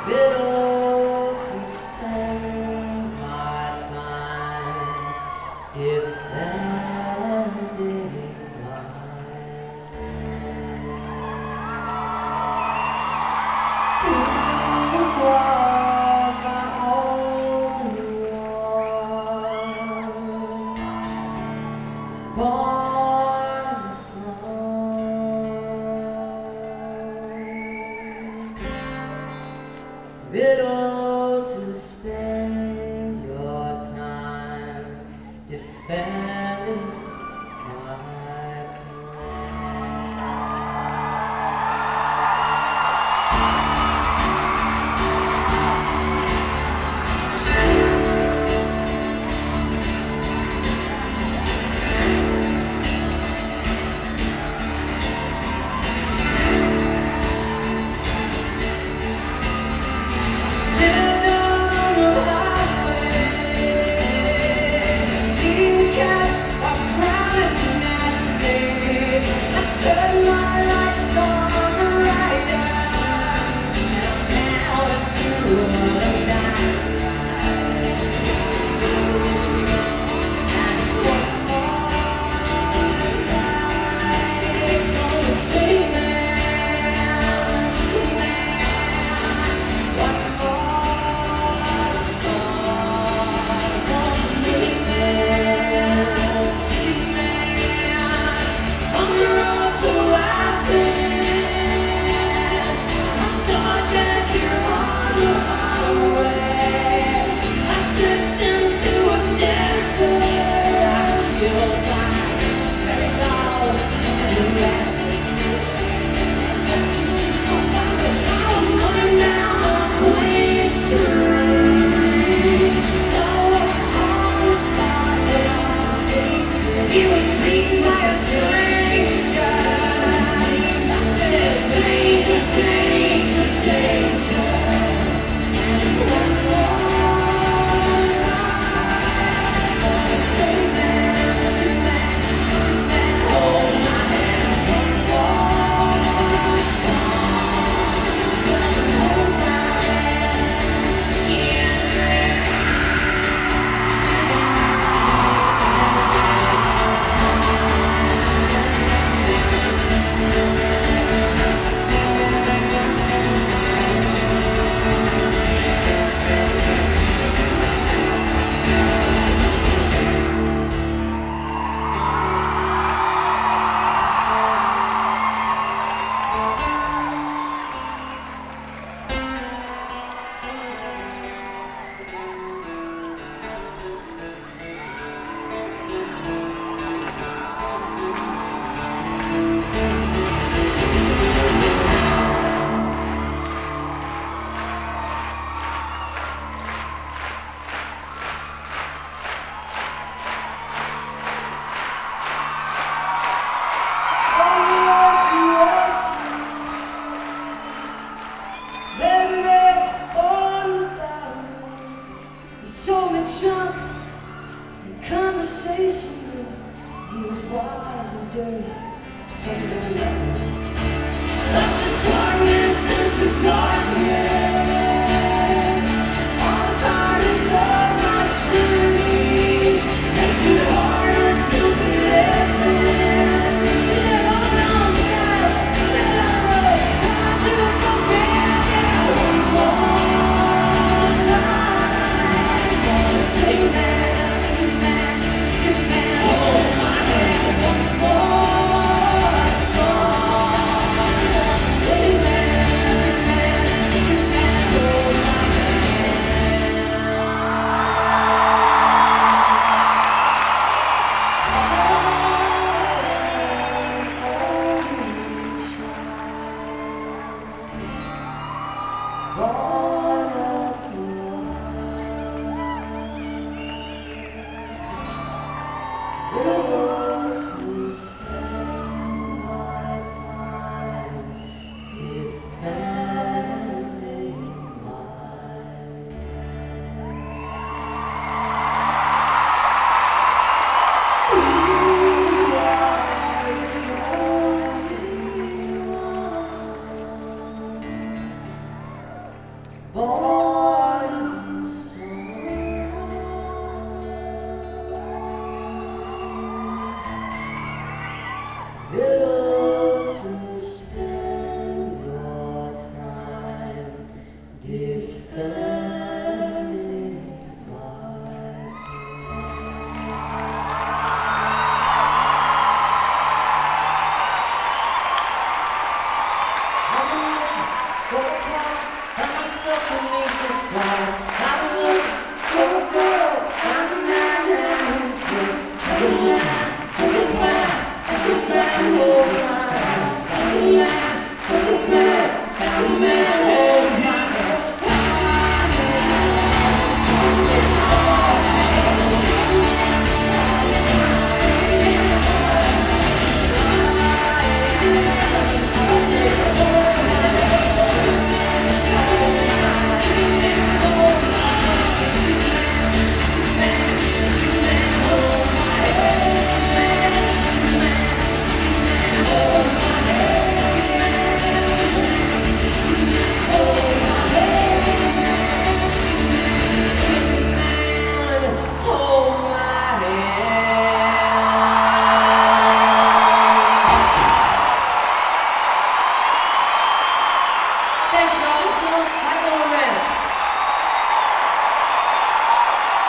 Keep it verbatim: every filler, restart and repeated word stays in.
Little to spend my time defending my land. You are my only one, born in the sun. Little to spend your time defending my junk and conversation. He was wise and dirty from the beginning. That's the darkness into darkness. All the garbage of my journeys makes it harder to be living. Live on long time, live on road. How to forget one more night. Say man, skip man, skip man, hold my hand one more song. Say man, skip man, skip man, hold my born of love, to spend my time defending my You are the only one. born in the sun. Little to spend your time defending my I've been looking for a cat, found myself beneath the stars.